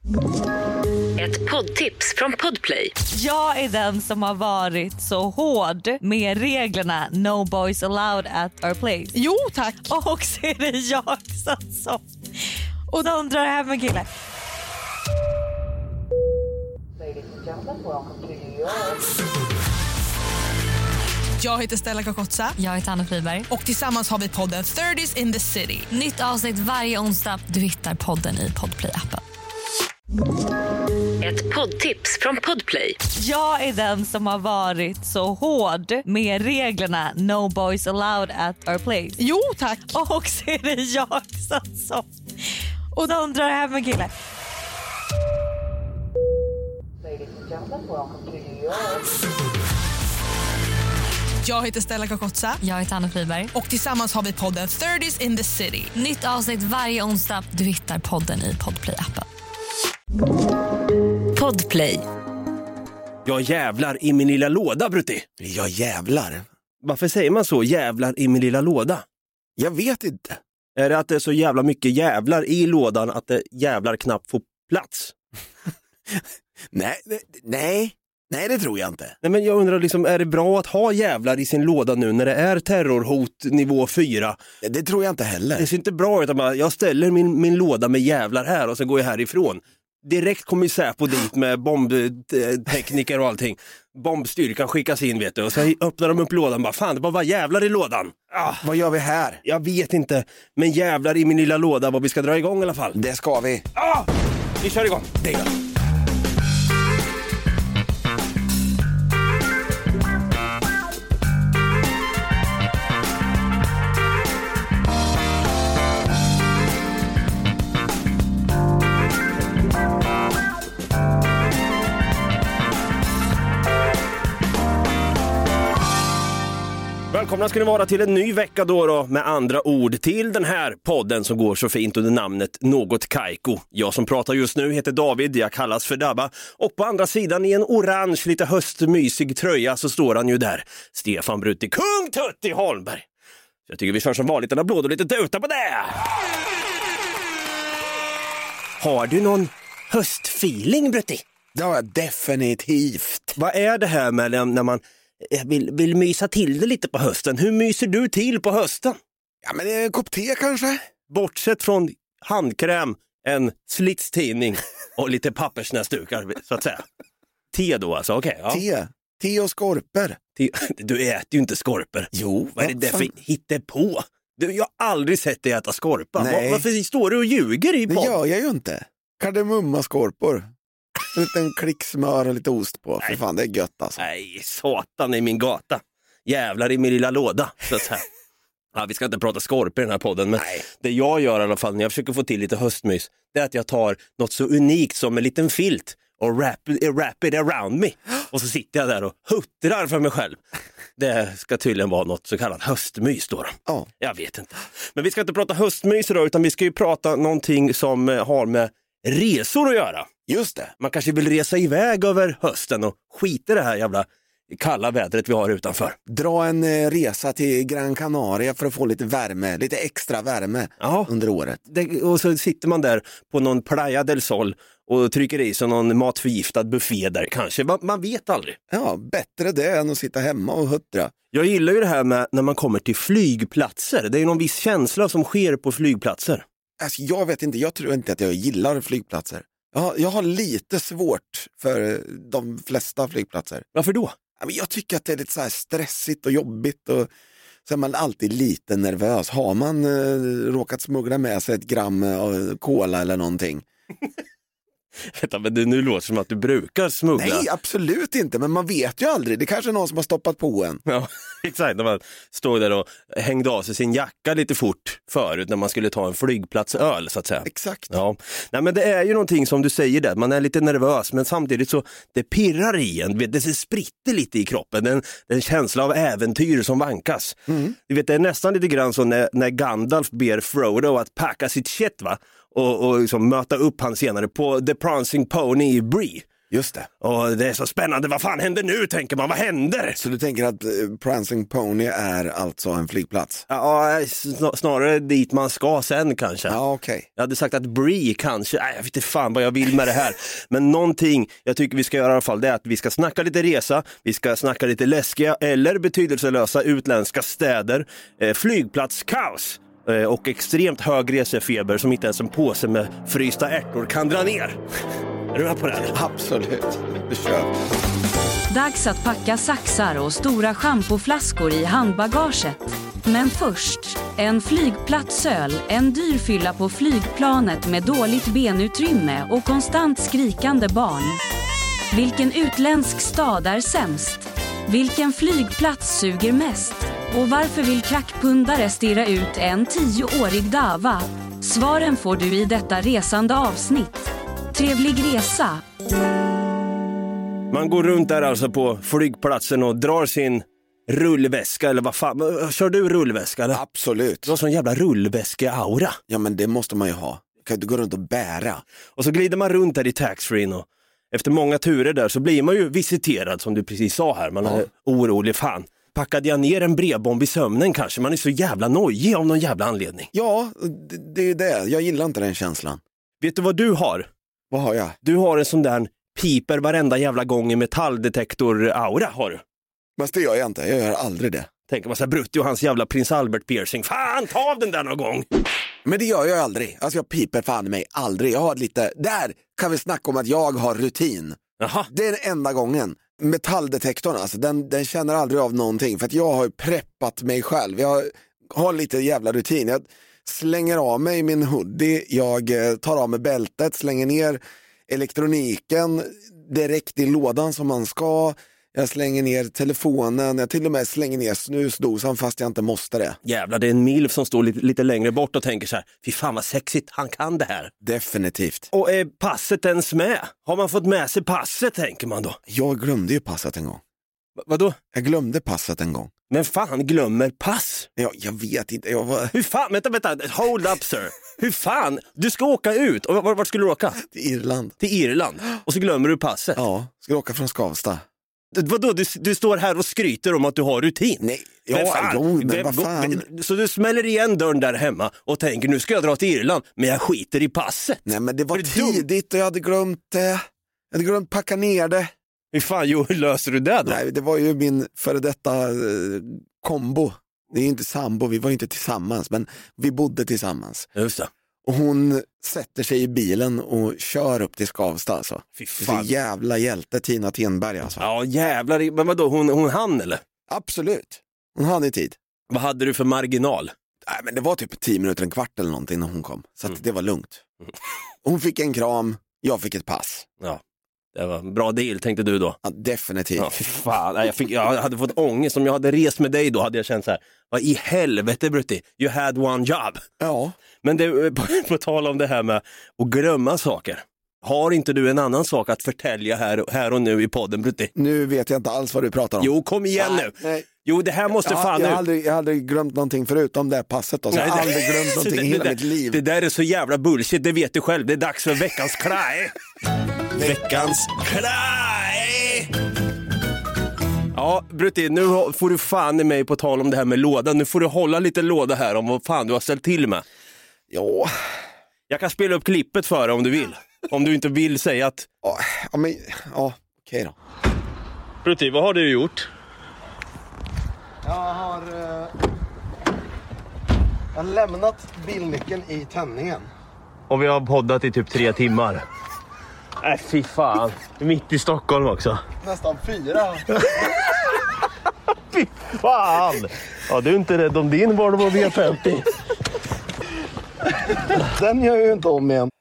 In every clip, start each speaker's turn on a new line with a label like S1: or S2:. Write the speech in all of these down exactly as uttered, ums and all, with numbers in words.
S1: Ett poddtips från Podplay.
S2: Jag är den som har varit så hård med reglerna No Boys Allowed at our place.
S3: Jo, tack.
S2: Och så är det jag som... Och de drar hem en kille.
S3: Jag heter Stella Kakotsa.
S2: Jag heter Anna Friberg.
S3: Och tillsammans har vi podden thirties in the city.
S2: Nytt avsnitt varje onsdag. Du hittar podden i Podplay-appen.
S1: Ett poddtips från Podplay.
S2: Jag är den som har varit så hård med reglerna No Boys Allowed at our place.
S3: Jo, tack.
S2: Och så är det jag som... Och de drar hem en kille.
S3: Jag heter Stella Kakotsa.
S2: Jag heter Anna Friberg.
S3: Och tillsammans har vi podden thirties in the city.
S2: Nytt avsnitt varje onsdag. Du hittar podden i Podplay-appen.
S1: Podplay.
S4: Ja, jävlar i min lilla låda, Brutti.
S5: Ja, jävlar.
S4: Varför säger man så, jävlar i min lilla låda?
S5: Jag vet inte.
S4: Är det att det är så jävla mycket jävlar i lådan att det jävlar knappt får plats?
S5: nej, nej, nej, det tror jag inte.
S4: Nej, men jag undrar liksom, är det bra att ha jävlar i sin låda nu när det är terrorhot nivå fyra?
S5: Det, det tror jag inte heller.
S4: Det ser inte bra ut att man, jag ställer min, min låda med jävlar här och så går jag härifrån. Direkt kommer ju Säpo dit med bombtekniker och allting. Bombstyrkan skickas in, vet du. Och så öppnar de upp lådan och bara, fan, det bara var jävlar i lådan.
S5: Ah, vad gör vi här?
S4: Jag vet inte, men jävlar i min lilla låda vad vi ska dra igång i alla fall.
S5: Det ska vi.
S4: Ah, vi kör igång.
S5: Det gör vi.
S4: Välkomna ska ni vara till en ny vecka då, då med andra ord till den här podden som går så fint under namnet Något Kaiko. Jag som pratar just nu heter David, jag kallas för Dabba, och på andra sidan i en orange lite höstmysig tröja så står han ju där, Stefan Brutti, Kung Tutti Holmberg. Så jag tycker vi kör som vanligt en applåd och lite tuta på det. Har du någon höstfeeling, Brutti?
S5: Ja, definitivt.
S4: Vad är det här med när man Vill, vill mysa till det lite på hösten? Hur myser du till på hösten?
S5: Ja, men en kopp te kanske?
S4: Bortsett från handkräm, en slitstidning och lite pappersnäsdukar, så att säga. Te då alltså, okej. Okay, ja.
S5: Te, te och skorper.
S4: Te. Du äter ju inte skorper.
S5: Jo,
S4: vad är det där för hittepå? Du, jag har aldrig sett dig äta skorpa.
S5: Nej.
S4: Varför står du och ljuger i podden?
S5: Det gör jag ju inte. Kardemummaskorpor. En liten klick smör och lite ost på. För fan, det är gött alltså.
S4: Nej, satan i min gata. Jävlar i min lilla låda. Så här. Ja, vi ska inte prata skorpor i den här podden, men
S5: Nej.
S4: det jag gör i alla fall när jag försöker få till lite höstmys, det är att jag tar något så unikt som en liten filt och wrap, wrap it around me. Och så sitter jag där och huttrar för mig själv. Det ska tydligen vara något så kallat höstmys då.
S5: Ja.
S4: Jag vet inte. Men vi ska inte prata höstmys idag, utan vi ska ju prata någonting som har med resor att göra.
S5: Just det.
S4: Man kanske vill resa iväg över hösten och skita i det här jävla kalla vädret vi har utanför.
S5: Dra en eh, resa till Gran Canaria för att få lite värme, lite extra värme
S4: ja.
S5: under året.
S4: Det, och så sitter man där på någon Playa del Sol och trycker i sig någon matförgiftad buffé där kanske. Man, man vet aldrig.
S5: Ja, bättre det än att sitta hemma och huttra.
S4: Jag gillar ju det här med när man kommer till flygplatser. Det är ju någon viss känsla som sker på flygplatser.
S5: Alltså, jag vet inte, jag tror inte att jag gillar flygplatser. Jag har, jag har lite svårt för de flesta flygplatser.
S4: Varför då?
S5: Jag tycker att det är lite så här stressigt och jobbigt och så är man alltid lite nervös. Har man eh, råkat smuggla med sig ett gram av cola eller någonting?
S4: Vänta, men det nu låter som att du brukar smuggla.
S5: Nej, absolut inte, men man vet ju aldrig. Det kanske är någon som har stoppat på en.
S4: Ja, exakt. När man stod där och hängde av sig sin jacka lite fort förut när man skulle ta en flygplatsöl, så att säga.
S5: Exakt.
S4: Ja. Nej, men det är ju någonting som du säger där. Man är lite nervös, men samtidigt så det pirrar i en. Det spritter lite i kroppen. Den, den känsla av äventyr som vankas. Mm. Du vet, det är nästan lite grann så när, när Gandalf ber Frodo att packa sitt shit, va? Och, och liksom möta upp han senare på The Prancing Pony i Bree.
S5: Just det.
S4: Och det är så spännande, vad fan händer nu, tänker man, vad händer?
S5: Så du tänker att uh, Prancing Pony är alltså en flygplats?
S4: Ja, snarare dit man ska sen kanske.
S5: Ja, okej. Okay.
S4: Jag hade sagt att Brie kanske, nej, jag vet inte fan vad jag vill med det här. Men någonting jag tycker vi ska göra i alla fall, det är att vi ska snacka lite resa, vi ska snacka lite läskiga eller betydelselösa utländska städer, eh, flygplatskaos eh, och extremt hög resefeber som inte ens en påse med frysta ärtor kan dra ner. Är du med på det?
S5: Absolut, vi kör.
S6: Dags att packa saxar och stora schampoflaskor i handbagaget. Men först, en flygplatsöl, en dyr fylla på flygplanet med dåligt benutrymme och konstant skrikande barn. Vilken utländsk stad är sämst? Vilken flygplats suger mest? Och varför vill krackpundare stirra ut en tioårig dava? Svaren får du i detta resande avsnitt. Trevlig resa!
S4: Man går runt där alltså på flygplatsen och drar sin rullväska eller vad fan. Kör du rullväska eller?
S5: Absolut.
S4: Du har sån jävla rullväske-aura.
S5: Ja, men det måste man ju ha. Kan inte gå runt och bära.
S4: Och så glider man runt där i taxfree och efter många turer där så blir man ju visiterad som du precis sa här. Man är ja. orolig, fan. Packade jag ner en brevbomb i sömnen kanske? Man är så jävla nojig av någon jävla anledning.
S5: Ja, det, det är det. Jag gillar inte den känslan.
S4: Vet du vad du har?
S5: Vad har jag?
S4: Du har en sån där piper varenda jävla gång i metalldetektor-aura har du.
S5: Men det gör jag inte, jag gör aldrig det.
S4: Tänker man så här, Brutti och hans jävla prins Albert piercing. Fan, ta av den där någon gång!
S5: Men det gör jag aldrig. Alltså jag piper fan mig aldrig. Jag har lite, där kan vi snacka om att jag har rutin.
S4: Jaha.
S5: Det är den enda gången. Metalldetektorn, alltså den, den känner aldrig av någonting. För att jag har ju preppat mig själv. Jag har lite jävla rutin. Jag slänger av mig min hoodie, jag tar av mig bältet, slänger ner elektroniken direkt i lådan som man ska. Jag slänger ner telefonen, jag till och med slänger ner snusdosan fast jag inte måste det.
S4: Jävlar, det är en milf som står lite, lite längre bort och tänker så här, fy fan vad sexigt, han kan det här.
S5: Definitivt.
S4: Och är passet ens med? Har man fått med sig passet, tänker man då?
S5: Jag glömde ju passet en gång.
S4: V- vadå?
S5: Jag glömde passet en gång.
S4: Men fan glömmer pass?
S5: Ja, jag vet inte. Jag var...
S4: Hur fan, vänta, vänta, hold up sir. Hur fan, du ska åka ut. Och vart, vart skulle du åka?
S5: Till Irland.
S4: Till Irland. Och så glömmer du passet.
S5: Ja, ska åka från Skavsta.
S4: Vadå, du, du står här och skryter om att du har rutin?
S5: Nej, ja,
S4: men fan,
S5: jo, men vad fan.
S4: Så du smäller igen dörren där hemma och tänker, nu ska jag dra till Irland, men jag skiter i passet.
S5: Nej, men det var
S4: det
S5: tidigt och jag hade glömt det. Jag hade glömt packa ner det.
S4: Hur fan, jo, hur löser du det då?
S5: Nej, det var ju min före detta eh, kombo. Det är ju inte sambo, vi var ju inte tillsammans, men vi bodde tillsammans.
S4: Just det.
S5: Och hon sätter sig i bilen och kör upp till Skavsta alltså.
S4: Fy
S5: Det är
S4: fan.
S5: så jävla hjälte Tina Tenberg alltså.
S4: Ja, jävlar. Men vadå, hon, hon hann eller?
S5: Absolut. Hon hade i tid.
S4: Vad hade du för marginal?
S5: Nej, men det var typ tio minuter, en kvart eller någonting när hon kom. Så att
S4: Mm.
S5: det var lugnt. Hon fick en kram, jag fick ett pass.
S4: Ja, det var en bra deal, tänkte du då.
S5: Ja, definitivt.
S4: Ja, fy fan. Nej, Jag, fick, jag hade fått ångest. Om jag hade rest med dig då hade jag känt så här, vad i helvete Brutti, you had one job.
S5: Ja.
S4: Men det, på, på tal om det här med att glömma saker. Har inte du en annan sak att förtälja här, här och nu i podden, Brutti?
S5: Nu vet jag inte alls vad du pratar om.
S4: Jo, kom igen
S5: nej,
S4: nu.
S5: Nej.
S4: Jo, det här måste
S5: Ja,
S4: fan
S5: jag,
S4: nu.
S5: har aldrig, jag har aldrig glömt någonting förutom det här passet. Då, så jag har
S4: Nej,
S5: aldrig
S4: det-
S5: glömt någonting
S4: det,
S5: i hela
S4: det,
S5: mitt liv.
S4: Det där är så jävla bullshit, det vet du själv. Det är dags för veckans kraj. Veckans kraj! Ja, Brutti, nu får du fan i mig på tal om det här med lådan. Nu får du hålla lite låda här om vad fan du har ställt till med.
S5: Ja,
S4: Jag kan spela upp klippet för dig om du vill. Om du inte vill säga att...
S5: ja, ja, men, ja okej då.
S4: Brutti, vad har du gjort?
S7: Jag har, eh, jag har lämnat bilnyckeln i tändningen.
S4: Och vi har poddat i typ tre timmar. Nej, äh, fy fan. Mitt i Stockholm också.
S7: Nästan fyra.
S4: Fy fan! Ja, du är inte rädd om din Volvo V femtio.
S7: Den gör jag ju inte om igen.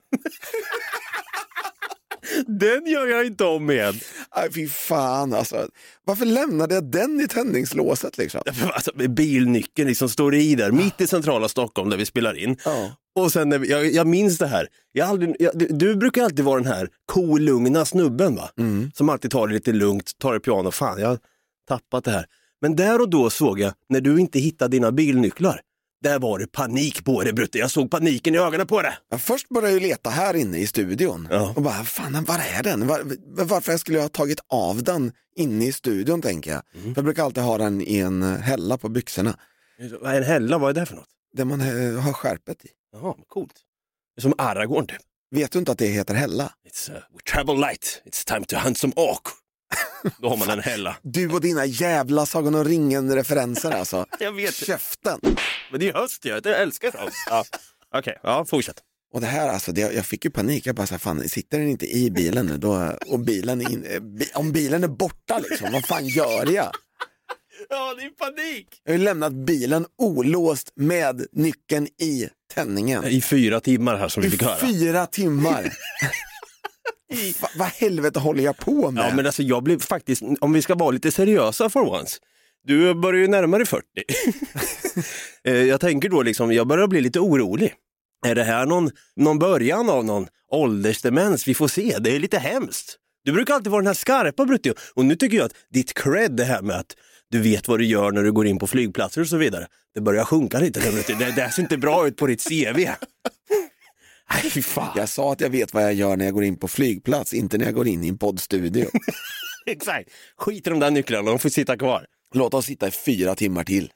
S4: Den gör jag inte om igen.
S5: Aj, fy fan alltså. Varför lämnade jag den i tändningslåset liksom?
S4: Alltså, bilnyckeln liksom står i där, mitt i centrala Stockholm där vi spelar in.
S5: Ja.
S4: Och sen, när vi, jag, jag minns det här. Jag aldrig, jag, du, du brukar alltid vara den här kolugna snubben va?
S5: Mm.
S4: Som alltid tar det lite lugnt, tar det piano. Fan, jag har tappat det här. Men där och då såg jag, när du inte hittade dina bilnycklar. där var det panik på det, Brutte. Jag såg paniken i ögonen på det.
S5: Jag först började jag leta här inne i studion.
S4: Ja.
S5: Och bara, fan, var är den? Var, varför skulle jag ha tagit av den inne i studion, tänker jag. Mm. Jag brukar alltid ha den i en hälla på byxorna.
S4: En hälla, vad är det för något?
S5: Det man uh, har skärpet i.
S4: Jaha, coolt. Det är som Aragorn typ.
S5: Vet du inte att det heter hälla?
S4: It's uh, we travel light. It's time to hunt some ork. Då har man en hälla.
S5: Du och dina jävla Sagan om ringen-referenser alltså.
S4: Jag vet.
S5: Käften.
S4: Men det är höst, jag, jag älskar det. Ja. Okej, okay. Ja, fortsätt.
S5: Och det här alltså, det, jag fick ju panik. Jag bara så här, fan, sitter den inte i bilen nu? Då, och bilen är in, om bilen är borta liksom, vad fan gör jag?
S4: Ja, det är panik.
S5: Jag har ju lämnat bilen olåst med nyckeln i tändningen.
S4: I fyra timmar här som vi fick höra.
S5: I fyra timmar. Va, vad helvete håller jag på med?
S4: Ja, men alltså jag blev faktiskt, om vi ska vara lite seriösa for once. Du börjar ju närmare fyrtio. Jag tänker då liksom, jag börjar bli lite orolig. Är det här någon, någon början av någon åldersdemens? Vi får se, det är lite hemskt. Du brukar alltid vara den här skarpa, Brutti. Och nu tycker jag att ditt cred, det här med att du vet vad du gör när du går in på flygplatser och så vidare, det börjar sjunka lite. Det, det, det ser inte bra ut på ditt C V. Nej, fan.
S5: Jag sa att jag vet vad jag gör när jag går in på flygplats, inte när jag går in i en poddstudio.
S4: Exakt. Skit i de där nycklarna, de får sitta kvar.
S5: Låt oss sitta i fyra timmar till.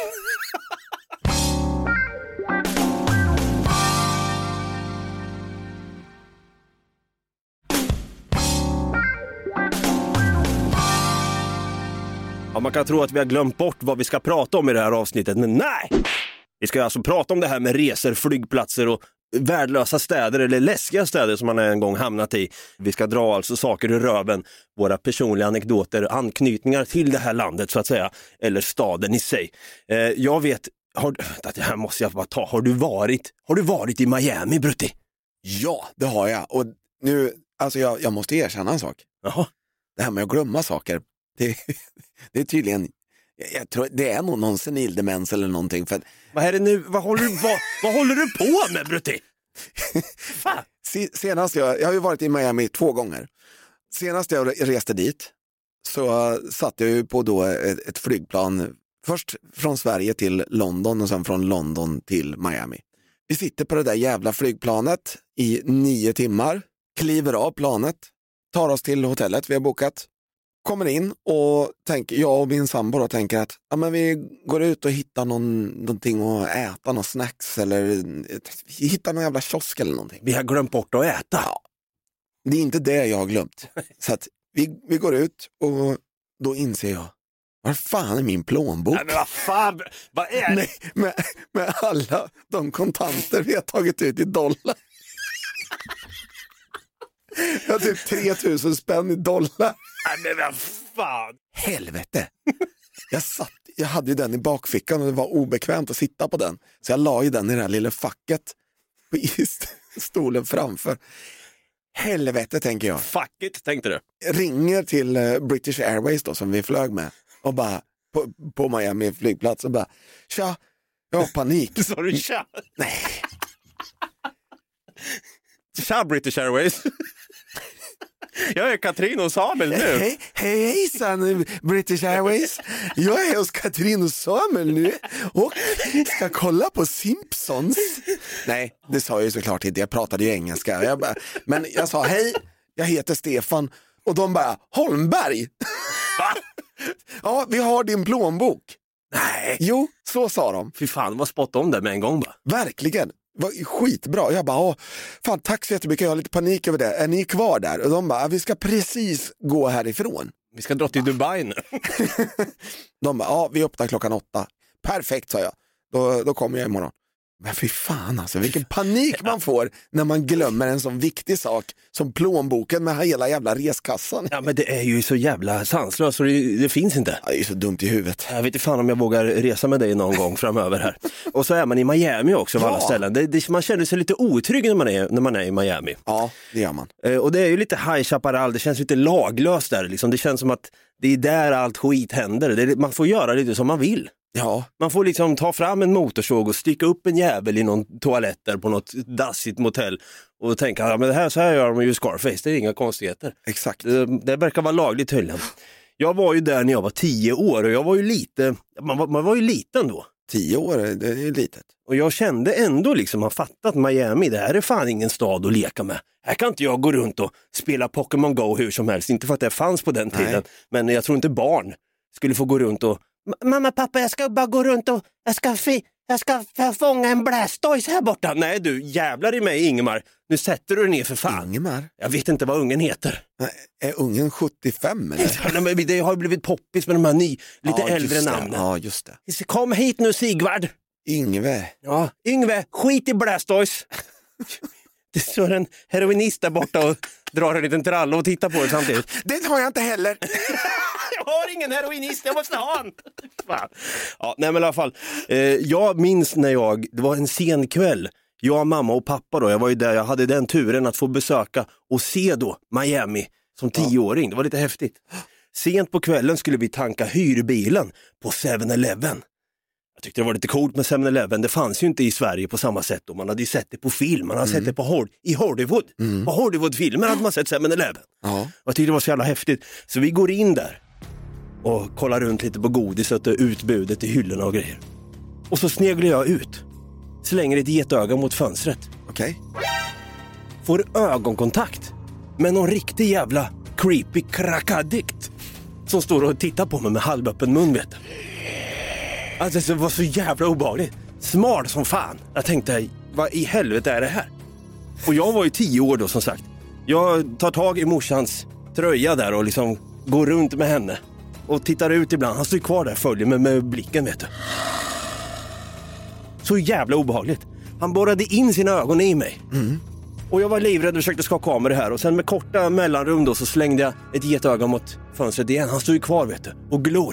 S4: Ja, man kan tro att vi har glömt bort vad vi ska prata om i det här avsnittet, men nej! Vi ska alltså prata om det här med resor, flygplatser och värdelösa städer eller läskiga städer som man en gång hamnat i. Vi ska dra alltså saker ur röven, våra personliga anekdoter, anknytningar till det här landet så att säga, eller staden i sig. Eh, jag vet, har, det här måste jag bara ta, har du varit, har du varit i Miami, Brutti?
S5: Ja, det har jag. Och nu, alltså jag, jag måste erkänna en sak.
S4: Jaha.
S5: Det här med att glömma saker, det, det är tydligen, jag tror, det är nog någon senil demens eller någonting. För att,
S4: vad är det nu, vad håller du, vad, vad håller du på med, Brutti? Fan.
S5: Senast jag, jag har ju varit i Miami två gånger. Senast jag reste dit så satt jag ju på då ett, ett flygplan, först från Sverige till London och sen från London till Miami. Vi sitter på det där jävla flygplanet i nio timmar, kliver av planet, tar oss till hotellet vi har bokat, kommer in och tänker, jag och min sambo då tänker att ja, men vi går ut och hittar någon, någonting att äta, någon snacks eller hittar någon jävla kiosk eller någonting.
S4: Vi har glömt bort att äta.
S5: Ja, det är inte det jag har glömt. Så att vi, vi går ut och då inser jag, var fan är min plånbok?
S4: Nej, men vad fan, vad är det?
S5: Nej, med, med alla de kontanter vi har tagit ut i dollar. Jag har typ tre tusen spänn i dollar.
S4: Nej, men vad fan.
S5: Helvete. Jag satt, jag hade ju den i bakfickan och det var obekvämt att sitta på den. Så jag la ju den i det här lilla facket på stolen framför. Helvete, tänker jag.
S4: Fuck it, tänkte du.
S5: Ringer till British Airways då som vi flög med och bara på, på Miami flygplats och bara tja, jag har panik.
S4: Sa du tja?
S5: Nej.
S4: Tja, British Airways. Jag är Katrin och Samuel nu.
S5: Hej, hej, hejsan British Airways. Jag är hos Katrin och Samuel nu och ska kolla på Simpsons. Nej, det sa jag ju såklart inte. Jag pratade ju engelska. Jag bara, men jag sa hej, jag heter Stefan. Och de bara, Holmberg.
S4: Va?
S5: Ja, vi har din plånbok.
S4: Nej.
S5: Jo, så sa de.
S4: Fy fan, vad spott om det med en gång bara.
S5: Verkligen. Var skitbra. Jag bara, fan tack så jättemycket, jag har lite panik över det. Är ni kvar där? Och de bara, vi ska precis gå härifrån.
S4: Vi ska dra till Dubai nu.
S5: De bara, ja vi öppnar klockan åtta. Perfekt, sa jag. Då, då kommer jag imorgon. Men fy fan alltså, vilken panik man får när man glömmer en sån viktig sak som plånboken med hela jävla reskassan.
S4: Ja, men det är ju så jävla sanslöst så det, det finns inte.
S5: Ja, det är så dumt i huvudet.
S4: Jag vet inte fan om jag vågar resa med dig någon gång framöver här. Och så är man i Miami också av
S5: ja.
S4: alla ställen. Det, det, man känner sig lite otrygg när man är, när man är i Miami.
S5: Ja, det gör man.
S4: Eh, och det är ju lite High Chaparral, det känns lite laglöst där. Liksom. Det känns som att det är där allt skit händer. Det, man får göra lite som man vill.
S5: Ja.
S4: Man får liksom ta fram en motorsåg och sticka upp en jävel i någon toalett där på något dassigt motell och tänka, ja men det här, så här gör de ju Scarface, det är inga konstigheter.
S5: Exakt.
S4: Det, det verkar vara lagligt tydligen. Jag var ju där när jag var tio år och jag var ju lite, man var, man var ju liten då.
S5: tio år, det är ju litet.
S4: Och jag kände ändå liksom, har fattat Miami, det här är fan ingen stad att leka med. Här kan inte jag gå runt och spela Pokémon Go hur som helst, inte för att det fanns på den tiden. Nej. Men jag tror inte barn skulle få gå runt och mamma, pappa, jag ska bara gå runt och jag ska, fi- jag ska f- fånga en Blastoise här borta. Nej du, jävlar i mig Ingemar. Nu sätter du dig ner för fan.
S5: Ingemar?
S4: Jag vet inte vad ungen heter.
S5: Nej, är ungen sjuttiofem eller?
S4: Nej, men det har blivit poppis med de här ny, lite
S5: ja,
S4: äldre namnen.
S5: Ja, just det.
S4: Kom hit nu Sigvard.
S5: Yngve.
S4: Ja, Yngve, skit i Blastoise. Det står en heroinist där borta och drar en liten tralla och tittar på det samtidigt.
S5: Det har jag inte heller.
S4: Jag har ingen heroinist, jag måste ha en. Fan. Ja, nej men i alla fall. Eh, jag minns när jag, det var en sen kväll. Jag, mamma och pappa då, jag var ju där, jag hade den turen att få besöka och se då Miami som tioåring. Det var lite häftigt. Sent på kvällen skulle vi tanka hyrbilen på seven eleven. Jag tyckte det var lite coolt med seven eleven. Det fanns ju inte i Sverige på samma sätt. Och man hade ju sett det på film. Man hade mm. sett det på Hol- i Hollywood. Mm. På Hollywood-filmer hade man sett seven eleven. Ja. Jag tyckte det var så jävla häftigt. Så vi går in där och kollar runt lite på godiset och utbudet i hyllorna och grejer. Och så sneglar jag ut. Slänger ett getöga mot fönstret.
S5: Okej. Okay.
S4: Får ögonkontakt med någon riktig jävla creepy crack-addict som står och tittar på mig med halvöppen mun, vet du. Alltså det var så jävla obehagligt. Smal som fan. Jag tänkte, vad i helvete är det här? Och jag var ju tio år då som sagt. Jag tar tag i morsans tröja där och liksom går runt med henne. Och tittar ut ibland. Han står kvar där och följer mig med blicken, vet du. Så jävla obehagligt. Han borrade in sina ögon i mig. Mm. Och jag var livrädd och försökte skaka av med det här. Och sen med korta mellanrum då så slängde jag ett getöga mot fönstret igen. Han står ju kvar, vet du. Och glor.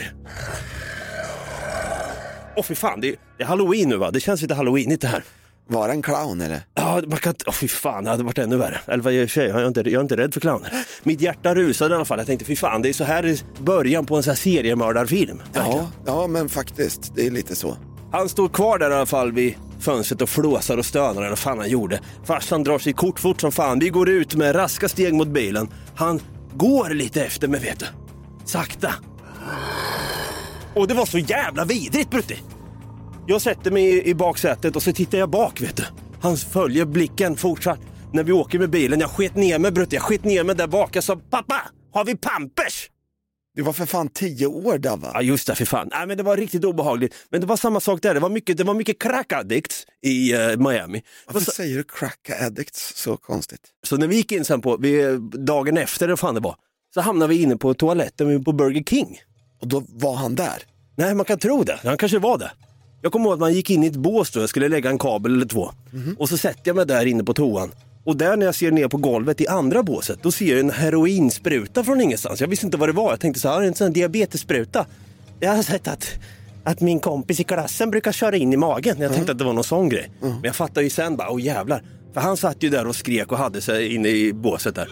S4: Åh, fy fan, det är, det är Halloween nu, va? Det känns lite Halloweenigt det här.
S5: Var det en clown eller?
S4: Ja, man kan... Åh, fy fan, det hade varit ännu värre. Eller vad jag säger, jag är inte, jag är inte rädd för clowner. Mitt hjärta rusade i alla fall. Jag tänkte, fy fan, det är så här i början på en sån här seriemördarfilm.
S5: Ja, ja, men faktiskt, det är lite så.
S4: Han stod kvar där i alla fall vid fönstret och flåsar och stönar eller vad fan han gjorde. Farsan drar sig kort fort som fan. Vi går ut med raska steg mot bilen. Han går lite efter mig, vet du. Sakta. Och det var så jävla vidrigt, Brutti. Jag sätter mig i, i baksätet och så tittar jag bak, vet du. Han följer blicken fortsatt. När vi åker med bilen, jag sket ner mig, Brutti. Jag sket ner mig där bak. Jag sa, pappa, har vi pampers?
S5: Det var för fan tio år där, va?
S4: Ja, just det, för fan. Nej, men det var riktigt obehagligt. Men det var samma sak där. Det var mycket, det var mycket crack addicts i uh, Miami.
S5: Varför
S4: så...
S5: säger du crack addicts så konstigt?
S4: Så när vi gick in sen på, vi, dagen efter, det fan det var, så hamnade vi inne på toaletten på Burger King.
S5: Och då var han där?
S4: Nej, man kan tro det. Han kanske var det. Jag kommer ihåg att man gick in i ett bås då. Jag skulle lägga en kabel eller två. Mm-hmm. Och så sätter jag mig där inne på toan. Och där när jag ser ner på golvet i andra båset, då ser jag en heroinspruta från ingenstans. Jag visste inte vad det var. Jag tänkte så här, en sån diabetesspruta. Jag har sett att, att min kompis i klassen brukar köra in i magen. Jag tänkte mm. att det var någon sån grej. Mm. Men jag fattade ju sen bara, åh jävlar. För han satt ju där och skrek och hade sig inne i båset där.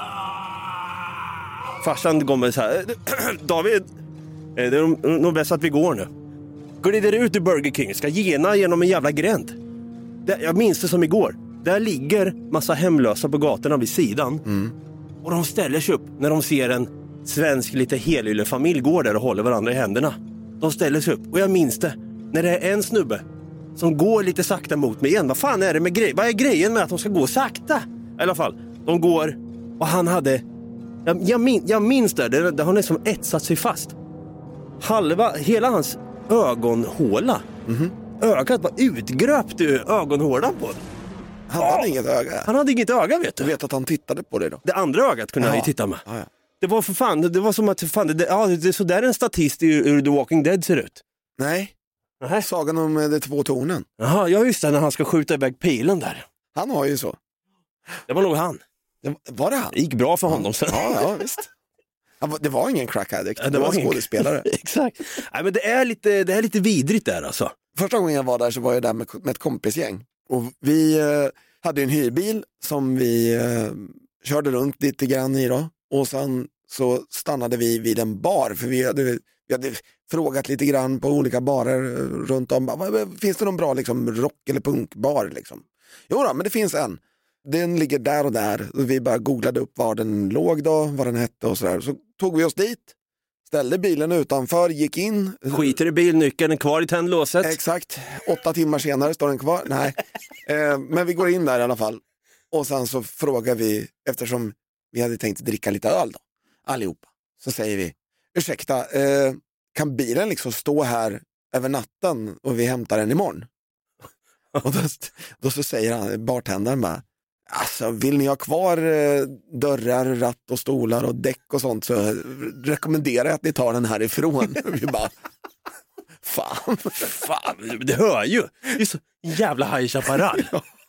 S4: Farsan går med så här, David, det är nog bäst att vi går nu. Glider ut i Burger King, ska gena genom en jävla gränd. Det, jag minns det som igår. Där ligger massa hemlösa på gatorna vid sidan. Mm. Och de ställer sig upp när de ser en svensk lite helylle familj går där och håller varandra i händerna. De ställer sig upp. Och jag minns det. När det är en snubbe som går lite sakta mot mig igen. Vad fan är det med grej? Vad är grejen med att de ska gå sakta? I alla fall, de går och han hade... Jag, jag, min, jag minns det. Det, det har nästan etsat sig fast. Halva, hela hans ögonhåla. Mm-hmm. Ögat var utgröpt ur ögonhålan på den.
S5: Han hade oh. inget öga.
S4: Han hade inget öga, vet du.
S5: Du vet att han tittade på det då?
S4: Det andra ögat kunde ja. han ju titta med. Ja, ja. Det var för fan, det var som att fan, det, ja, det är så där en statist ur, ur The Walking Dead ser ut.
S5: Nej. Nähä. Sagan om de två tornen.
S4: Jaha, ja just det, när han ska skjuta iväg pilen där.
S5: Han har ju så.
S4: Det var nog han.
S5: Det, var det han?
S4: Det gick bra för honom sen.
S5: Ja, ja visst. Det var ingen crack addict, det, det var, var en skådespelare.
S4: Exakt. Nej, men det är lite, det är lite vidrigt där alltså.
S5: Första gången jag var där så var jag där med, med ett kompisgäng. Och vi eh, hade en hyrbil som vi eh, körde runt lite grann i då. Och sen så stannade vi vid en bar. För vi hade, vi hade frågat lite grann på olika barer runt om. Finns det någon bra liksom, rock- eller punkbar liksom? Jo då, men det finns en. Den ligger där och där. Och vi bara googlade upp var den låg då, vad den hette och sådär. Så tog vi oss dit, ställde bilen utanför, gick in.
S4: Skiter i bilnyckeln, kvar i tändlåset.
S5: Exakt, åtta timmar senare står den kvar. Nej, eh, men vi går in där i alla fall. Och sen så frågar vi, eftersom vi hade tänkt dricka lite öl då, allihopa. Så säger vi, ursäkta, eh, kan bilen liksom stå här över natten och vi hämtar den imorgon? Och då, då så säger han, bartendern bara, alltså vill ni ha kvar eh, dörrar, ratt och stolar och däck och sånt så rekommenderar jag att ni tar den härifrån. Vi bara, fan.
S4: Fan, det hör ju. Det är så jävla High Chaparral.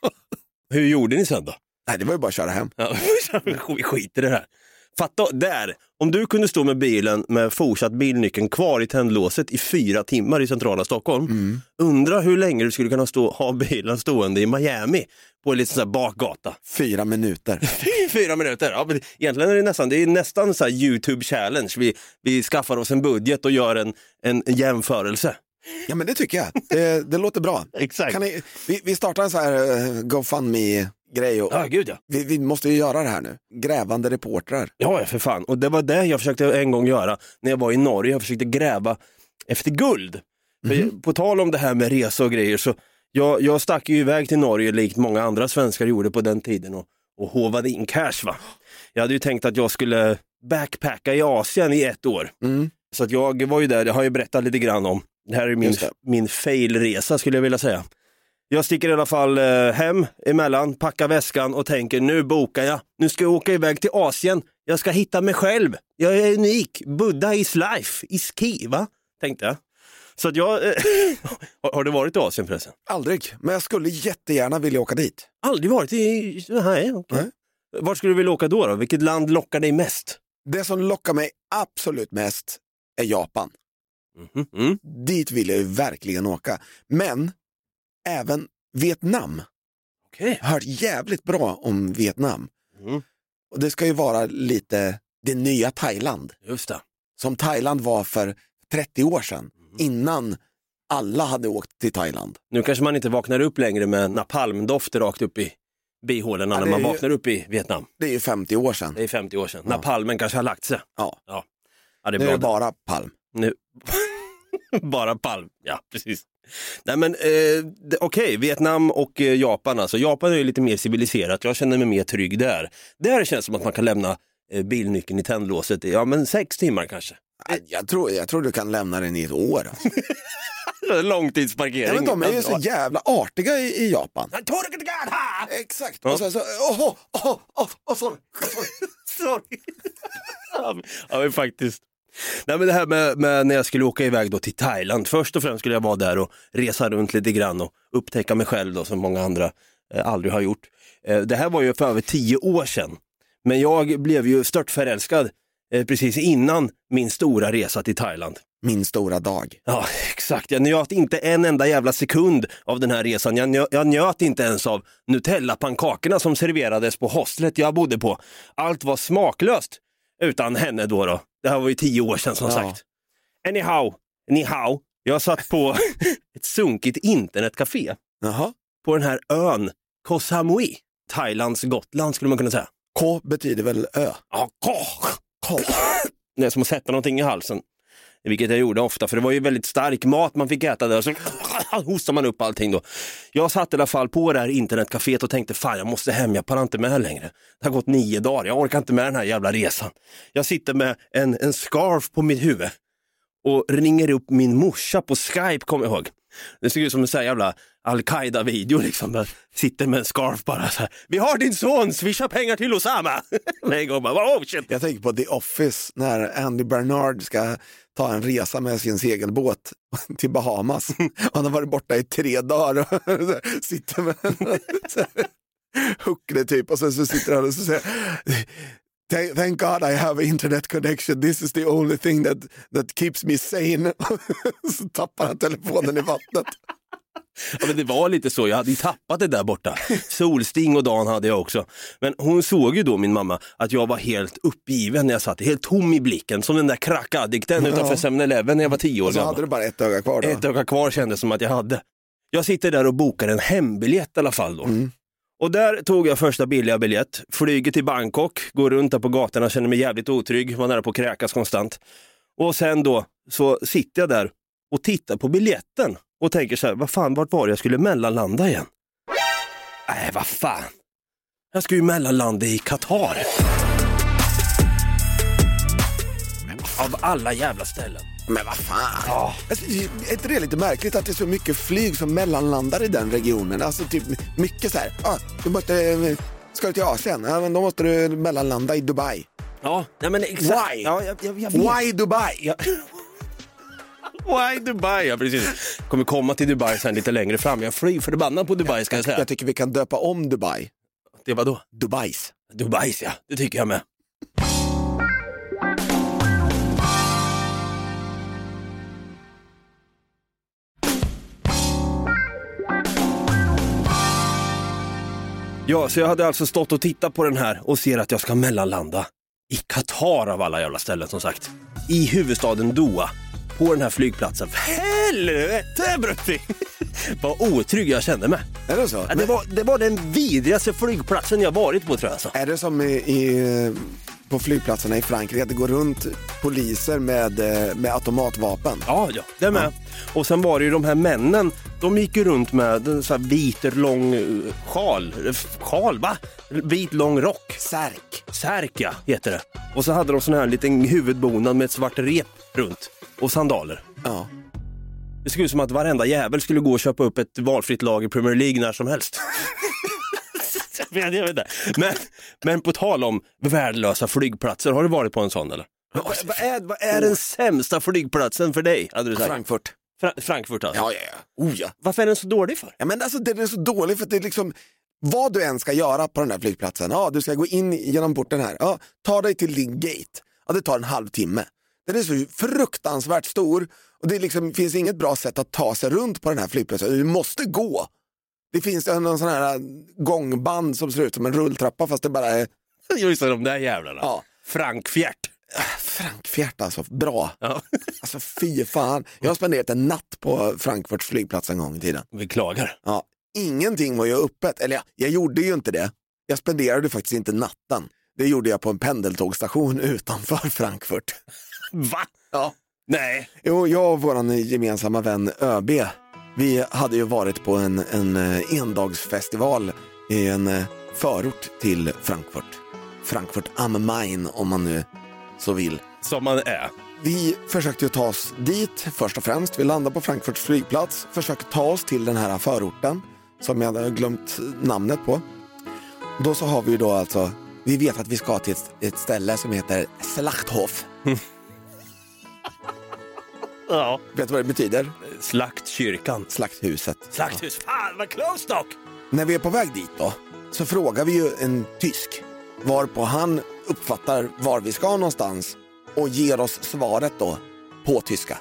S4: Hur gjorde ni sen då?
S5: Nej, det var ju bara att köra hem.
S4: Ja, vi skiter i det här. Fatta, där, om du kunde stå med bilen med fortsatt bilnyckeln kvar i tändlåset i fyra timmar i centrala Stockholm, mm. undra hur länge du skulle kunna stå, ha bilen stående i Miami på en liten sån här bakgata.
S5: Fyra minuter.
S4: Fyra minuter, ja, men egentligen är det nästan, det är nästan så här YouTube-challenge. Vi, vi skaffar oss en budget och gör en, en jämförelse.
S5: Ja, men det tycker jag. Det, det låter bra.
S4: Exakt.
S5: Kan ni, vi, vi startar en så här uh, GoFundMe-grej. Och,
S4: ja, gud ja.
S5: Vi, vi måste ju göra det här nu. Grävande reportrar.
S4: Ja, för fan. Och det var det jag försökte en gång göra när jag var i Norge. Jag försökte gräva efter guld. Mm-hmm. För på tal om det här med resa och grejer så jag, jag stack ju iväg till Norge likt många andra svenskar gjorde på den tiden och, och hovade in cash, va. Jag hade ju tänkt att jag skulle backpacka i Asien i ett år. Mm. Så att jag var ju där, det har jag berättat lite grann om. Det här är min, min fail-resa skulle jag vilja säga. Jag sticker i alla fall eh, hem emellan, packar väskan och tänker nu bokar jag. Nu ska jag åka iväg till Asien. Jag ska hitta mig själv. Jag är unik. Buddha is life. Is key, va? Tänkte jag. Så att jag... Eh, har du varit i Asien förresten?
S5: Aldrig, men jag skulle jättegärna vilja åka dit.
S4: Aldrig varit i... Nej, okej. Okay. Var skulle du vilja åka då, då? Vilket land lockar dig mest?
S5: Det som lockar mig absolut mest är Japan.
S4: Mm, mm.
S5: Dit vill jag ju verkligen åka. Men även Vietnam.
S4: Okay.
S5: Jag har hört jävligt bra om Vietnam.
S4: Mm.
S5: Och det ska ju vara lite det nya Thailand.
S4: Just det.
S5: Som Thailand var för trettio år sedan. Mm. Innan alla hade åkt till Thailand.
S4: Nu kanske man inte vaknar upp längre med napalmdoft rakt upp i bihålorna ja, när man vaknar ju, upp i Vietnam.
S5: Det är ju femtio år sedan.
S4: Det är femtio år sedan. Ja. Napalmen kanske har lagt sig.
S5: Ja.
S4: Ja. Ja, det är
S5: nu
S4: bra
S5: är det bara palm.
S4: Nu... bara palm, ja precis. Nej men eh, okej, okay. Vietnam och eh, Japan alltså. Japan är ju lite mer civiliserat, jag känner mig mer trygg där. Där känns det som att man kan lämna eh, bilnyckeln i tändlåset i, ja men sex timmar kanske.
S5: Jag tror, jag tror du kan lämna den i ett år. Alltså.
S4: Långtidsparkering.
S5: Ja, men de är ju så jävla artiga i, i Japan. Exakt.
S4: Ja.
S5: Och så, så åh, åh, åh, åh, åh, sorry.
S4: Sorry. Ja men faktiskt. Nej, men det här med, med när jag skulle åka iväg då till Thailand. Först och främst skulle jag vara där och resa runt lite grann och upptäcka mig själv då, som många andra eh, aldrig har gjort. Eh, det här var ju för över tio år sedan. Men jag blev ju stört förälskad eh, precis innan min stora resa till Thailand.
S5: Min stora dag.
S4: Ja, exakt. Jag njöt inte en enda jävla sekund av den här resan. Jag, njöt, jag njöt inte ens av Nutella-pannkakorna som serverades på hostlet jag bodde på. Allt var smaklöst utan henne då då. Det här var ju tio år sedan som ja. sagt. Anyhow, anyhow. Jag satt på ett sunkigt internetcafé.
S5: Jaha.
S4: På den här ön Koh Samui. Thailands Gotland skulle man kunna säga.
S5: K betyder väl ö?
S4: Ja, K. K. Det är som att sätta någonting i halsen. Vilket jag gjorde ofta, för det var ju väldigt stark mat man fick äta där. Så hostar man upp allting då. Jag satt i alla fall på det här internetcaféet och tänkte, fan jag måste hem, jag pallar inte med längre. Det har gått nio dagar, jag orkar inte med den här jävla resan. Jag sitter med en, en scarf på mitt huvud och ringer upp min morsa på Skype, kommer jag ihåg. Det ser ut som en sån här jävla Al-Qaida-video liksom. Jag sitter med en scarf bara så här. Vi har din son, swisha pengar till Osama. Nej, går bara, oh shit.
S5: Jag tänker på The Office när Andy Bernard ska ta en resa med sin segelbåt till Bahamas. Han har varit borta i tre dagar och sitter med en huckle typ och så, så sitter han och så säger Thank, thank God I have internet connection. This is the only thing that, that keeps me sane. Så tappar han telefonen i vattnet.
S4: Ja, men det var lite så, jag hade ju tappat det där borta. Solsting och Dan hade jag också. Men hon såg ju då, min mamma, att jag var helt uppgiven när jag satt, helt tom i blicken. Som den där krackaddikten ja. utanför seven eleven när jag var tio år
S5: och så
S4: gammal.
S5: hade du bara ett öga kvar då?
S4: Ett öga kvar kändes som att jag hade. Jag sitter där och bokar en hembiljett i alla fall då. Mm. Och där tog jag första billiga biljett. Flyger till Bangkok, går runt där på gatorna, känner mig jävligt otrygg, var nära på att kräkas konstant. Och sen då så sitter jag där och tittar på biljetten och tänker så här, vad fan, vart var det jag skulle mellanlanda igen? Nej, vad fan. Jag ska ju mellanlanda i Qatar. Av alla jävla ställen.
S5: Men vad fan.
S4: Ja.
S5: Alltså, är inte det lite märkligt att det är så mycket flyg som mellanlandar i den regionen? Alltså typ mycket så här. Ah, du måste, ska du till Asien? Ja, men då måste du mellanlanda i Dubai.
S4: Ja, nej men exakt.
S5: Why?
S4: Ja, jag, jag, jag vet.
S5: Why Dubai?
S4: Ja. Why Dubai? Ja, precis. Kommer komma till Dubai sen lite längre fram. Jag är fly förbannad på Dubai, ska jag säga.
S5: Jag tycker vi kan döpa om Dubai.
S4: Det var då?
S5: Dubais.
S4: Dubais, ja. Det tycker jag med. Ja, så jag hade alltså stått och tittat på den här och ser att jag ska mellanlanda i Qatar av alla jävla ställen, som sagt. I huvudstaden Doha. På den här flygplatsen. Helvete, Brutti! Vad otrygg jag kände mig.
S5: Är det så?
S4: Ja, det, var, det var den vidrigaste flygplatsen jag varit på, tror jag. Alltså.
S5: Är det som i, i, på flygplatserna i Frankrike att det går runt poliser med, med automatvapen?
S4: Ja, ja, det är med. Ja. Och sen var det ju de här männen, de gick ju runt med en sån här vit lång sjal. Sjal, va? Vit lång rock.
S5: Särk.
S4: Särk, ja, heter det. Och så hade de sån här liten huvudbonad med ett svart rep runt. Och sandaler.
S5: Ja.
S4: Det skulle ut som att varenda jävel skulle gå och köpa upp ett valfritt lag i Premier League när som helst. jag vet inte. Men, men på tal om värdelösa flygplatser, har du varit på en sån eller? Vad, vad, är, vad är den sämsta flygplatsen för dig? Hade du sagt?
S5: Frankfurt.
S4: Fra- Frankfurt alltså?
S5: Ja, ja, ja. Oh, ja.
S4: Varför är den så dålig för?
S5: Ja, men alltså den är så dålig för att det är liksom, vad du än ska göra på den här flygplatsen. Ja, du ska gå in genom porten här. Ja, ta dig till din gate. Ja, det tar en halvtimme. Den är så fruktansvärt stor och det liksom, finns inget bra sätt att ta sig runt på den här flygplatsen. Du måste gå. Det finns någon sån här gångband som ser ut som en rulltrappa fast det bara är...
S4: Just det, de där jävlarna.
S5: Ja.
S4: Frankfjärt.
S5: Frankfjärt alltså, bra.
S4: Ja.
S5: Alltså fy fan. Jag har spenderat en natt på Frankfurts flygplats en gång i tiden.
S4: Vi klagar.
S5: Ja, ingenting var ju öppet. Eller ja, jag gjorde ju inte det. Jag spenderade faktiskt inte natten. Det gjorde jag på en pendeltågstation utanför Frankfurt.
S4: Va?
S5: Ja.
S4: Nej.
S5: Jo, jag och vår gemensamma vän ÖB, vi hade ju varit på en, en endagsfestival i en förort till Frankfurt. Frankfurt am Main, om man nu så vill.
S4: Som man är.
S5: Vi försökte ju ta oss dit först och främst. Vi landade på Frankfurts flygplats, försökte ta oss till den här förorten som jag hade glömt namnet på. Då så har vi ju då alltså, vi vet att vi ska till ett, ett ställe som heter Slachthof.
S4: Ja.
S5: Vet du vad det betyder?
S4: Slaktkyrkan.
S5: Slakthuset.
S4: Slakthus. Fan, vad close dock!
S5: När vi är på väg dit då, så frågar vi ju en tysk, varpå han uppfattar var vi ska någonstans och ger oss svaret då på tyska.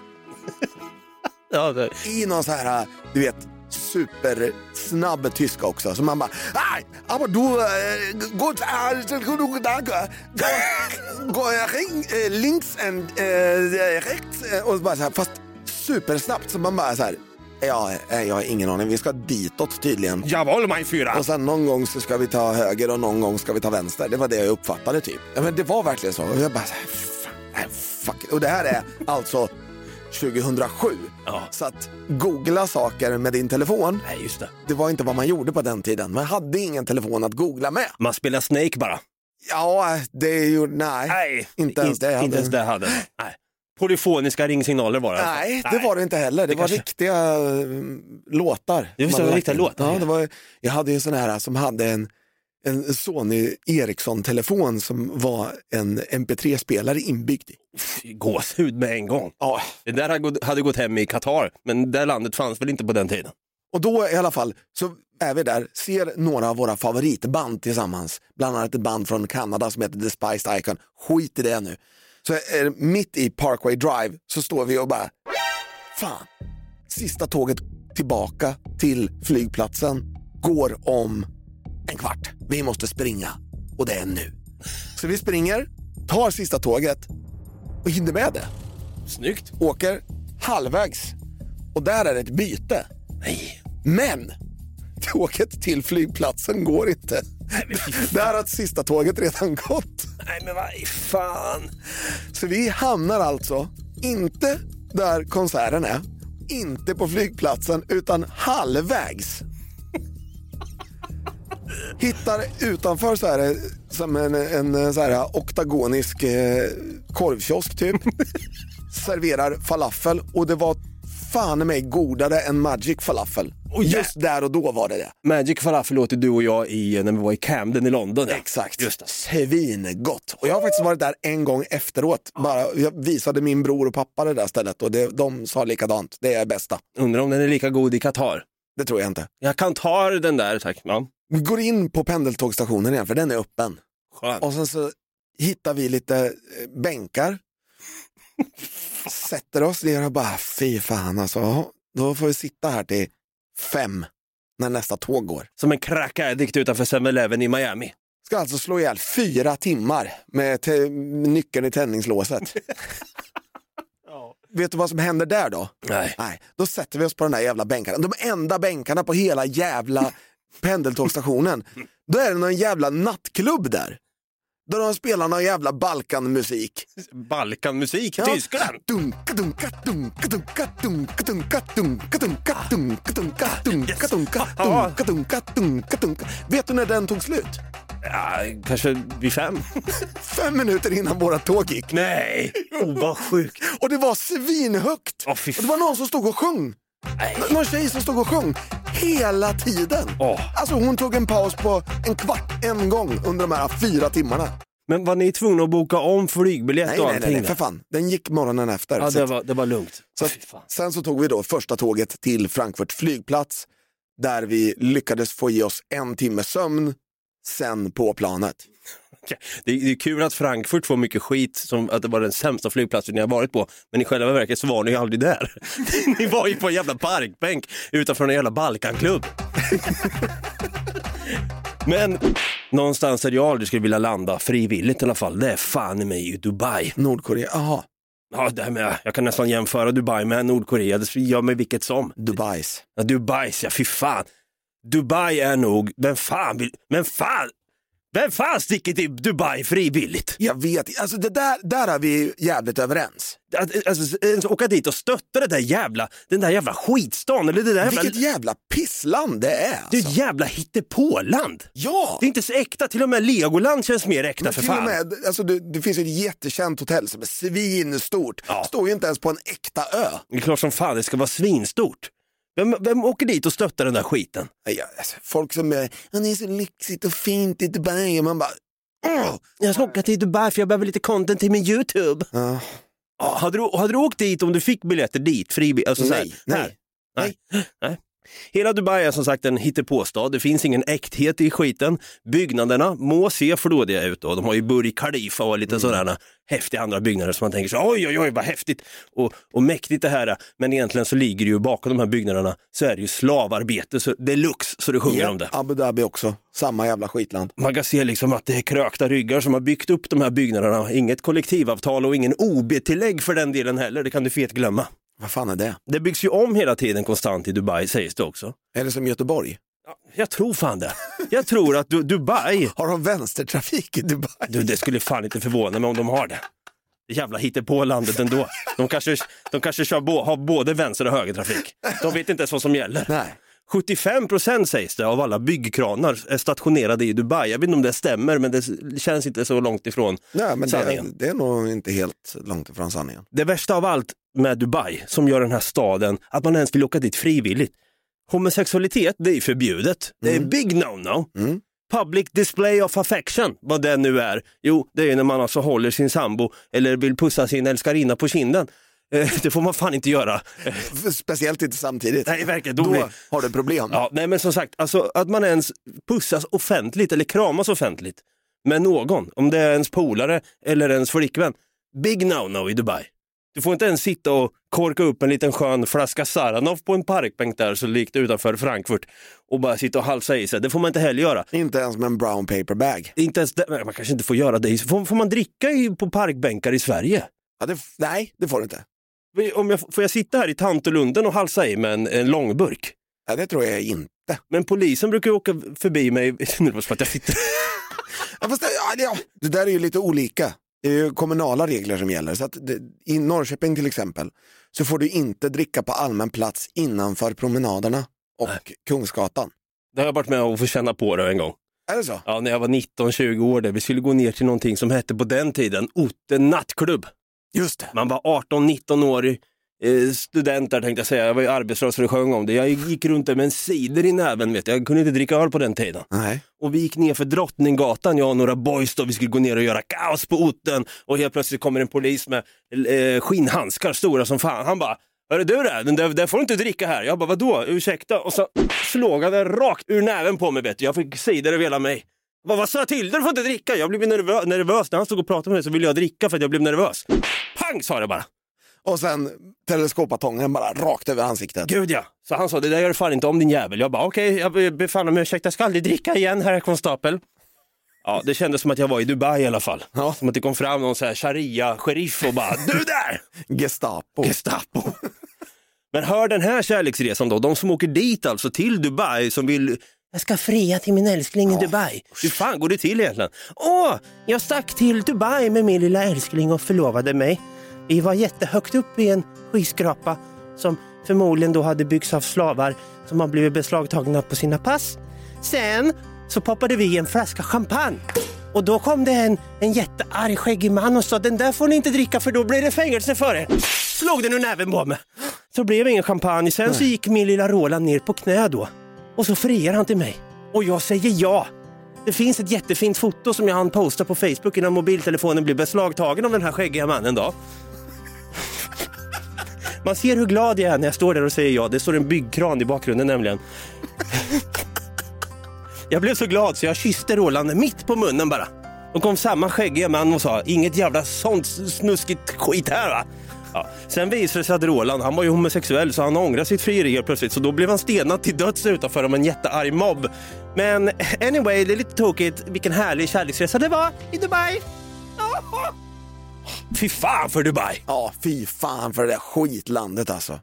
S4: Ja, det...
S5: I någon så här, du vet, supersnabb tyska också. Så man bara, nej, aber du, äh, gut, äh, danke. Gå äh, links and äh, rechts. Äh, och bara så här, fast supersnabbt. Så man bara så här, ja, jag har ingen aning. Vi ska ditåt tydligen.
S4: Jawohl, mein Führer.
S5: Och sen någon gång så ska vi ta höger och någon gång ska vi ta vänster. Det var det jag uppfattade typ. Ja, men det var verkligen så. Och jag bara så här, fan, fuck. Och det här är alltså tjugohundrasju.
S4: Ja.
S5: Så att googla saker med din telefon,
S4: Nej, just det.
S5: det var inte vad man gjorde på den tiden. Man hade ingen telefon att googla med.
S4: Man spelar Snake bara.
S5: Ja, det gjorde, nej.
S4: Nej,
S5: inte ens det.
S4: Inte ens det hade. Nej. Polyfoniska ringsignaler var det.
S5: Nej, det var det inte heller. Det,
S4: Det
S5: var
S4: kanske-
S5: riktiga uh, låtar.
S4: Det var
S5: Man
S4: så
S5: hade
S4: riktiga
S5: lagt in.
S4: låtar,
S5: Ja,
S4: ja.
S5: det var, jag hade ju en sån här som hade en, en Sony Ericsson-telefon som var en M P tre spelare inbyggd i.
S4: Gåshud med en gång.
S5: Ja,
S4: Det där hade gått- hade gått hem i Qatar, men det landet fanns väl inte på den tiden.
S5: och då i alla fall så är vi där, ser några av våra favoritband tillsammans. Bland annat ett band från Kanada som heter The Spiced Icon. Skit i det nu. Så är mitt i Parkway Drive så står vi och bara, fan, sista tåget tillbaka till flygplatsen går om en kvart. Vi måste springa och det är nu. Så vi springer, tar sista tåget och hinner med det.
S4: Snyggt.
S5: Åker halvvägs och där är det ett byte.
S4: Nej.
S5: Men tåget till flygplatsen går inte. Där har sista tåget redan gått.
S4: Nej, men vad fan.
S5: Så vi hamnar alltså Inte där konserten är, inte på flygplatsen, utan halvvägs. Hittar utanför så här som en, en så här oktagonisk eh, korvkiosk typ. Serverar falafel och det var fan mig godare än Magic falafel. Och just där och då var det det.
S4: Magic falafel åt du och jag i när vi var i Camden i London. Ja.
S5: Exakt.
S4: Just det.
S5: Svingott. Och jag har faktiskt varit där en gång efteråt. Bara, jag visade min bror och pappa det där stället och det, de sa likadant. Det är bästa.
S4: Undrar om den är lika god i Qatar.
S5: Det tror jag inte.
S4: Jag kan ta den där, tack. Ja.
S5: Vi går in på pendeltågstationen igen för den är öppen.
S4: Skönt.
S5: Och sen så hittar vi lite bänkar. Sätter oss ner och bara, fy fan alltså. Då får vi sitta här till fem när nästa tåg går.
S4: Som en crack addict utanför seven eleven i Miami.
S5: Ska alltså slå ihjäl fyra timmar med te- nyckeln i tändningslåset. Ja. Vet du vad som händer där då?
S4: Nej.
S5: Nej. Då sätter vi oss på den där jävla bänkarna. De enda bänkarna på hela jävla pendeltågstationen. Då är det någon jävla nattklubb där. Där de spelar någon jävla Balkanmusik.
S4: Balkanmusik?
S5: Ja.
S4: Tyskland?
S5: Dunka, dunka, dunka, dunka, dunka, dunka, dunka, dunka, dunka, dunka, dunka, dunka, dunka, dunka, dunka, dunka. Vet du när den tog slut?
S4: Ja, kanske vid fem.
S5: Fem minuter innan våra tåg gick.
S4: Nej, oh, vad sjukt.
S5: Och det var svinhögt.
S4: Oh, fy
S5: och det var någon som stod och sjöng.
S4: Nej.
S5: Någon tjej som stod och sjöng hela tiden.
S4: Oh.
S5: Alltså hon tog en paus på en kvart en gång under de här fyra timmarna.
S4: Men var ni tvungna att boka om flygbiljett
S5: nej,
S4: och
S5: nej,
S4: allting?
S5: nej, nej, för fan. Den gick morgonen efter.
S4: Ja,
S5: så
S4: det var, det var lugnt.
S5: Så
S4: oh,
S5: att, sen så tog vi då första tåget till Frankfurt flygplats. Där vi lyckades få i oss en timme sömn. Sen på planet.
S4: Det är, det är kul att Frankfurt får mycket skit som att det var den sämsta flygplatsen ni har varit på. Men i själva verket så var ni aldrig där. Ni var ju på en jävla parkbänk utanför en jävla Balkanklubb. Men någonstans där jag aldrig skulle vilja landa frivilligt i alla fall, det är fan i mig i Dubai.
S5: Nordkorea, aha.
S4: Ja, det här med, jag kan nästan jämföra Dubai med Nordkorea. Det gör mig vilket som.
S5: Dubais.
S4: Ja, Dubais, ja fy fan. Dubai är nog, vem fan vill, men fan, vem fan sticker till Dubai frivilligt?
S5: Jag vet, alltså det där, där är vi jävligt överens.
S4: Att, alltså, ens åka dit och stötta det där jävla, den där jävla skitstan eller det där jävla...
S5: Vilket jävla pissland det är alltså.
S4: Det är ett jävla hittepåland.
S5: Ja.
S4: Det är inte så äkta, till och med Legoland känns mer äkta. Men för
S5: till
S4: fan.
S5: Och med, alltså det, det finns ett jättekänt hotell som är svinstort.
S4: Ja.
S5: Står ju inte ens på en äkta ö.
S4: Det är klart som fan det ska vara svinstort. Vem, vem åker dit och stöttar den där skiten?
S5: Ja, alltså, folk som är, det är så lyxigt och fint i Dubai och man bara, åh!
S4: Jag ska åka till Dubai för jag behöver lite content till min YouTube.
S5: Ja.
S4: Ja, hade, du, hade du åkt dit om du fick biljetter dit? Fri, alltså så här,
S5: Nej, nej,
S4: nej, nej. Hela Dubai är som sagt en hittepåstad. Det finns ingen äkthet i skiten. Byggnaderna må se flådiga ut då. De har ju Burj Khalifa och lite mm. sådana häftiga andra byggnader som man tänker så oj oj oj vad häftigt och, och mäktigt det här. Men egentligen så ligger det ju bakom de här byggnaderna så är det ju slavarbete så deluxe så det sjunger
S5: ja,
S4: om det.
S5: Abu Dhabi också, samma jävla skitland.
S4: Man kan se liksom att det är krökta ryggar som har byggt upp de här byggnaderna. Inget kollektivavtal och ingen O B-tillägg för den delen heller. Det kan du fet glömma.
S5: Vad fan är det?
S4: Det byggs ju om hela tiden konstant i Dubai sägs det också.
S5: Är det som Göteborg?
S4: Ja, jag tror fan det. Jag tror att du, Dubai...
S5: Har de vänstertrafik i Dubai?
S4: Du, det skulle fan inte förvåna mig om de har det. Det jävla hittepå landet ändå. De kanske, de kanske kör bo, har både vänster- och högertrafik. De vet inte ens vad som gäller.
S5: Nej.
S4: sjuttiofem procent sägs det av alla byggkranar är stationerade i Dubai. Jag vet inte om det stämmer men det känns inte så långt ifrån
S5: Nej, men
S4: sanningen.
S5: Det, det är nog inte helt långt ifrån sanningen.
S4: Det värsta av allt med Dubai som gör den här staden att man ens vill åka dit frivilligt. Homosexualitet, det är förbjudet. Det är
S5: Mm.
S4: big no-no.
S5: Mm.
S4: Public display of affection, vad det nu är. Jo, det är när man alltså håller sin sambo eller vill pussa sin älskarinna på kinden. Eh, det får man fan inte göra.
S5: Speciellt inte samtidigt.
S4: Nej, verkligen.
S5: Då
S4: Då
S5: har du problem.
S4: Ja, nej men som sagt, alltså att man ens pussas offentligt eller kramas offentligt med någon, om det är ens polare eller ens flickvän. Big no-no i Dubai. Du får inte ens sitta och korka upp en liten skön flaska Saranov på en parkbänk där så likt utanför Frankfurt och bara sitta och halsa i sig. Det får man inte heller göra.
S5: Inte ens med en brown paper bag.
S4: Inte ens det, man kanske inte får göra det. Får, får man dricka i, på parkbänkar i Sverige?
S5: Ja, det, nej, det får du inte.
S4: Om jag, får jag sitta här i Tantolunden och halsa i med en, en långburk?
S5: Ja, det tror jag inte.
S4: Men polisen brukar åka förbi mig. Nu var det att jag sitter.
S5: Ja, fast det, ja, det, det där är ju lite olika. Det är ju kommunala regler som gäller. Så att det, i Norrköping till exempel så får du inte dricka på allmän plats innanför promenaderna och Nej. Kungsgatan.
S4: Det har jag varit med och få känna på det en gång.
S5: Är det så?
S4: Ja, när jag var nitton tjugo år där. Vi skulle gå ner till någonting som hette på den tiden Otten nattklubb.
S5: Just det.
S4: Man var arton nitton år eh, student där tänkte jag säga. Jag var ju arbetslös och sjöng om det. Jag gick runt där med en cider i näven, vet jag. Jag kunde inte dricka öl på den tiden.
S5: Nej.
S4: Och vi gick ner för Drottninggatan, jag och några boys då. Vi skulle gå ner och göra kaos på Otten. Och helt plötsligt kommer en polis med eh, skinnhandskar stora som fan. Han bara, hörru du där, den där, där får du inte dricka här. Jag bara, vadå? Ursäkta. Och så slog han den rakt ur näven på mig, vet du. Jag fick cider över hela mig. Vad, vad sa jag till? Du får inte dricka. Jag blev nervös. nervös. När han stod och pratade med mig så ville jag dricka för att jag blev nervös. Pang, sa det bara.
S5: Och sen teleskopatongen bara rakt över ansiktet.
S4: Gud ja. Så han sa, det där gör du fan inte om din jävel. Jag bara, okej, okay, jag befann mig ursäkta. Jag ska aldrig dricka igen, herr konstapel. Ja, det kändes som att jag var i Dubai i alla fall. Ja. Som att det kom fram någon så här sharia-sheriff och bara, du där!
S5: Gestapo.
S4: Gestapo. Men hör den här kärleksresan då. De som åker dit alltså till Dubai som vill... Jag ska fria till min älskling i oh. Dubai. Hur fan går det till egentligen? Åh, jag stack till Dubai med min lilla älskling och förlovade mig. Vi var jättehögt upp i en skyskrapa som förmodligen då hade byggts av slavar som har blivit beslagtagna på sina pass. Sen så poppade vi en flaska champagne. Och då kom det en, en jättearg skäggig man och sa, den där får ni inte dricka för då blir det fängelse för er. Slog den ur näven på mig. Så blev det ingen champagne. Sen Nej. Så gick min lilla Roland ner på knä då. Och så friar han till mig. Och jag säger ja. Det finns ett jättefint foto som jag hann posta på Facebook innan mobiltelefonen blev beslagtagen av den här skäggiga mannen då. Man ser hur glad jag är när jag står där och säger ja. Det står en byggkran i bakgrunden nämligen. Jag blev så glad så jag kysste Roland mitt på munnen bara. Och kom samma skäggiga man och sa, inget jävla sånt snuskigt skit här va. Ja. Sen visade det sig att Roland, han var ju homosexuell så han ångrade sitt frieri helt plötsligt. Så då blev han stenad till döds utanför om en jättearg mobb. Men anyway, det är lite tokigt. Vilken härlig kärleksresa det var i Dubai. Oh. Fy fan för Dubai.
S5: Ja, fy fan för det där skitlandet alltså.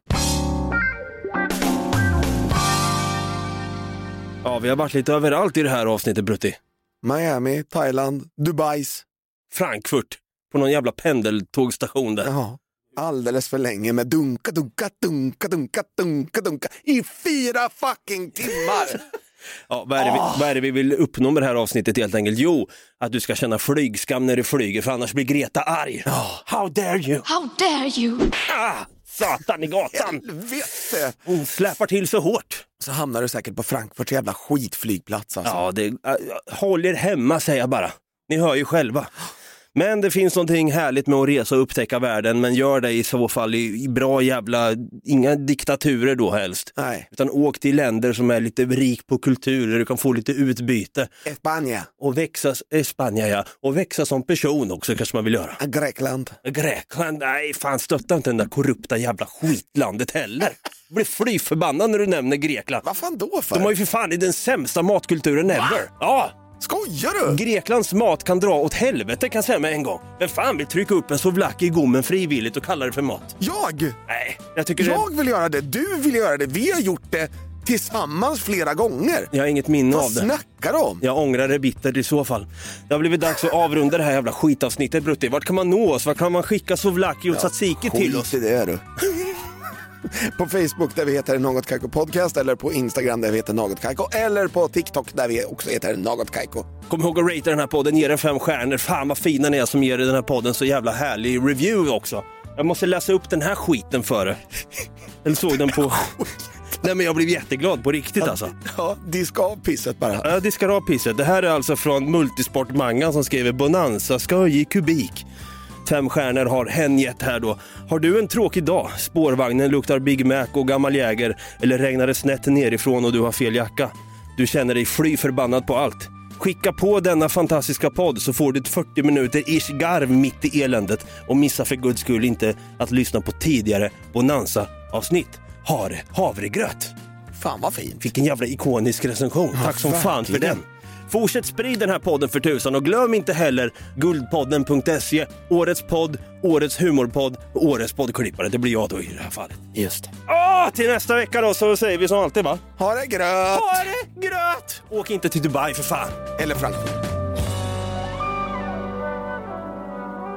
S4: Ja, vi har varit lite överallt i det här avsnittet, Brutti.
S5: Miami, Thailand, Dubais.
S4: Frankfurt, på någon jävla pendeltågstation där.
S5: Ja, alldeles för länge med dunka, dunka, dunka, dunka, dunka, dunka i fyra fucking timmar.
S4: Ja, vad är, det vi, oh. vad är det vi vill uppnå med det här avsnittet helt enkelt? Jo, att du ska känna flygskam när du flyger för annars blir Greta arg. Oh. How dare you?
S8: How dare you?
S4: Ah, satan i gatan.
S5: Helvete.
S4: Hon släpar till så hårt.
S5: Så hamnar du säkert på Frankfurt jävla skitflygplats alltså.
S4: Ja, det, äh, håll er hemma säger jag bara. Ni hör ju själva. Men det finns någonting härligt med att resa och upptäcka världen, men gör det i så fall i, i bra jävla, inga diktaturer då helst.
S5: Nej.
S4: Utan åk till länder som är lite rik på kultur, där du kan få lite utbyte.
S5: Spanien.
S4: Och växa, Spanien ja. Och växa som person också kanske man vill göra.
S5: Grekland.
S4: Grekland, nej fan stötta inte den där korrupta jävla skitlandet heller. Jag blir fly förbannad när du nämner Grekland.
S5: Vad fan då för?
S4: De har ju för fan i den sämsta matkulturen ever. Va? Ja.
S5: Skojar du?
S4: Greklands mat kan dra åt helvete kan jag säga med en gång. Vem fan vill trycka upp en souvlaki i gommen frivilligt och kalla det för mat?
S5: Jag?
S4: Nej, jag tycker
S5: Jag
S4: det...
S5: vill göra det, du vill göra det. Vi har gjort det tillsammans flera gånger.
S4: Jag har inget minne
S5: Vad
S4: av det.
S5: Vad snackar du om?
S4: Jag ångrar det bittert i så fall. Det har blivit dags att avrunda det här jävla skitavsnittet, Brutti. Vart kan man nå oss? Vart kan man skicka souvlaki och ja, tzatziki till oss?
S5: Det är du. På Facebook där vi heter Något Kaiko Podcast, eller på Instagram där vi heter Något Kaiko, eller på TikTok där vi också heter Något Kaiko.
S4: Kom ihåg att ratea den här podden, ge den fem stjärnor. Fan vad fina ni är som ger den här podden så jävla härlig review också. Jag måste läsa upp den här skiten före. Eller såg den på... Nej men jag blev jätteglad på riktigt
S5: ja,
S4: alltså.
S5: Ja, diska av pisset bara.
S4: Ja, diska av pisset. Det här är alltså från Multisport Manga som skriver Bonanza skoj i kubik. Fem stjärnor har hen gett här då. Har du en tråkig dag? Spårvagnen luktar Big Mac och gammal jäger. Eller regnar det snett nerifrån och du har fel jacka. Du känner dig fly förbannad på allt. Skicka på denna fantastiska podd så får du ett fyrtio minuter ish garv mitt i eländet. Och missa för guds skull inte att lyssna på tidigare Bonanza-avsnitt. Har havregröt.
S5: Fan vad fint.
S4: Vilken jävla ikonisk recension. Ja, tack som verkligen. Fan för den. Fortsätt sprida den här podden för tusan och glöm inte heller guldpodden punkt se, årets podd, årets humorpodd och årets poddklippare. Det blir jag då i det här fallet.
S5: Just det.
S4: Åh, till nästa vecka då så säger vi som alltid va?
S5: Ha det gröt!
S4: Ha det gröt! Åk inte till Dubai för fan.
S5: Eller Frankfurt.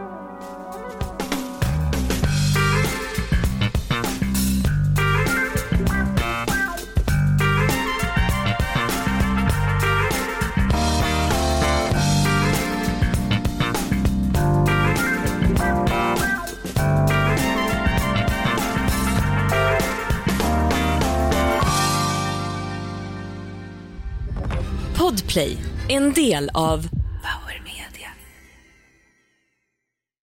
S1: Podplay, en del av